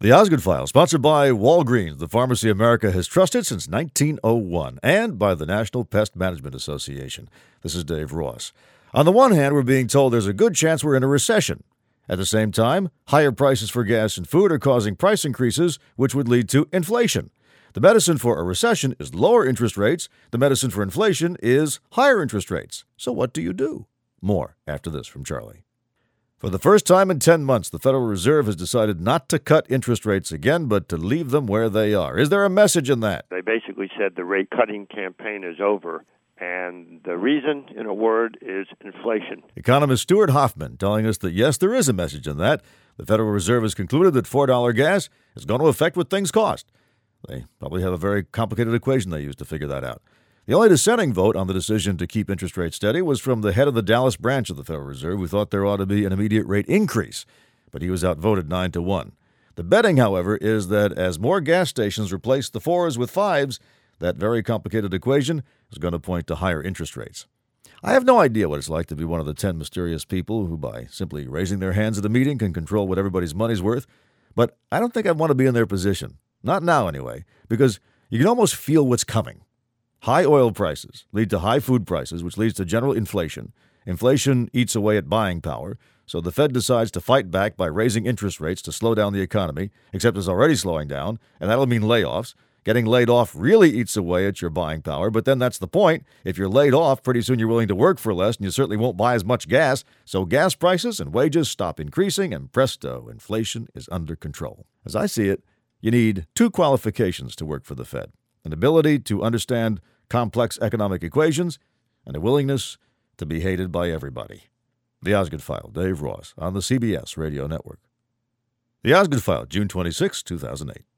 The Osgood File, sponsored by Walgreens, the pharmacy America has trusted since 1901, and by the National Pest Management Association. This is Dave Ross. On the one hand, we're being told there's a good chance we're in a recession. At the same time, higher prices for gas and food are causing price increases, which would lead to inflation. The medicine for a recession is lower interest rates. The medicine for inflation is higher interest rates. So what do you do? More after this from Charlie. For the first time in 10 months, the Federal Reserve has decided not to cut interest rates again, but to leave them where they are. Is there a message in that? They basically said the rate-cutting campaign is over, and the reason, in a word, is inflation. Economist Stuart Hoffman telling us that, yes, there is a message in that. The Federal Reserve has concluded that $4 gas is going to affect what things cost. They probably have a very complicated equation they use to figure that out. The only dissenting vote on the decision to keep interest rates steady was from the head of the Dallas branch of the Federal Reserve, who thought there ought to be an immediate rate increase, but he was outvoted 9-1. The betting, however, is that as more gas stations replace the 4s with 5s, that very complicated equation is going to point to higher interest rates. I have no idea what it's like to be one of the 10 mysterious people who, by simply raising their hands at a meeting, can control what everybody's money's worth, but I don't think I'd want to be in their position. Not now, anyway, because you can almost feel what's coming. High oil prices lead to high food prices, which leads to general inflation. Inflation eats away at buying power, so the Fed decides to fight back by raising interest rates to slow down the economy, except it's already slowing down, and that'll mean layoffs. Getting laid off really eats away at your buying power, but then that's the point. If you're laid off, pretty soon you're willing to work for less, and you certainly won't buy as much gas, so gas prices and wages stop increasing, and presto, inflation is under control. As I see it, you need 2 qualifications to work for the Fed: an ability to understand complex economic equations and a willingness to be hated by everybody. The Osgood File, Dave Ross, on the CBS Radio Network. The Osgood File, June 26, 2008.